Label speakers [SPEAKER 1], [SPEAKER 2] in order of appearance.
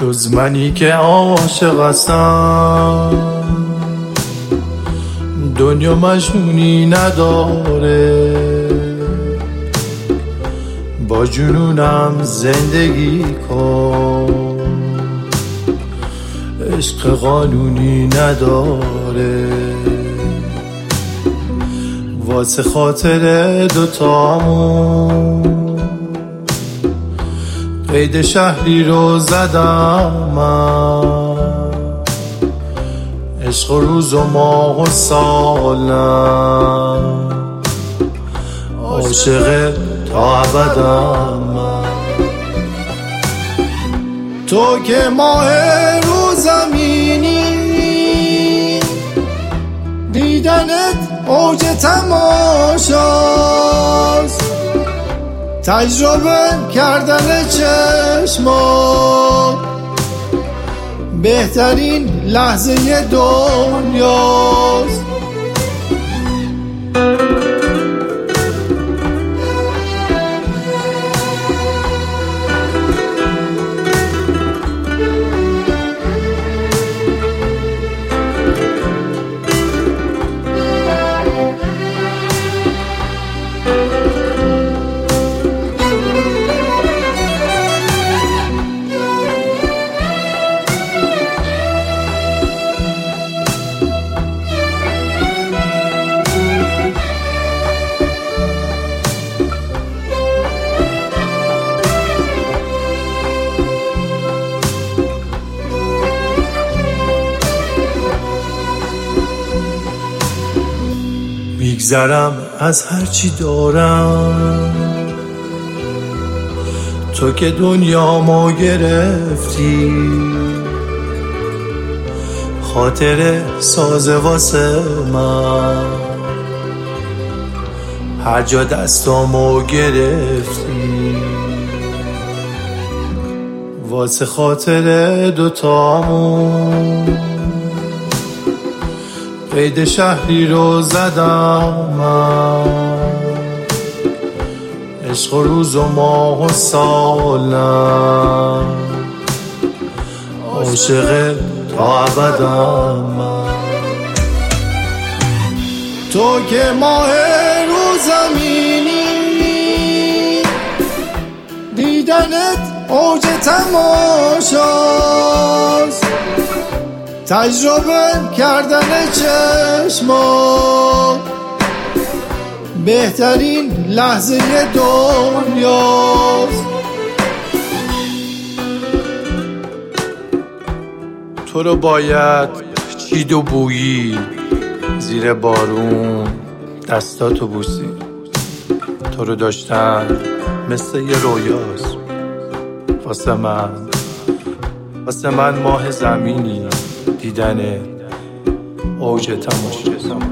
[SPEAKER 1] جز منی که عاشق هستم دنیا مجنونی نداره، با جنونم زندگی کن، عشق قانونی نداره. واسه خاطر دوتامون قید شهری رو زدم من، عشق و روز و ماه و سالم، عاشق تا ابدم من. تو که ماه رو زمینی، دیدنت اوج تماشاست، تجربه کردن چشما بهترین لحظه دنیاست. میگذرم از هرچی دارم، تو که دنیامو گرفتی، خاطر سازه واسه من، هر جا دستامو گرفتی. واسه خاطر دوتامون قید شهری رو زدم من، عشق و روز و ماه و سالم، عاشق تا ابدم من. تو که ماه رو زمینی، دیدنت اوج تماشاست، تجربه کردن چشما بهترین لحظه دنیاست. تو رو باید چید و بویی، زیر بارون دستاتو بوسی. تو رو داشتن مثل یه رویاست، واسه من ماه زمینی، دیدن اوج تماشاست.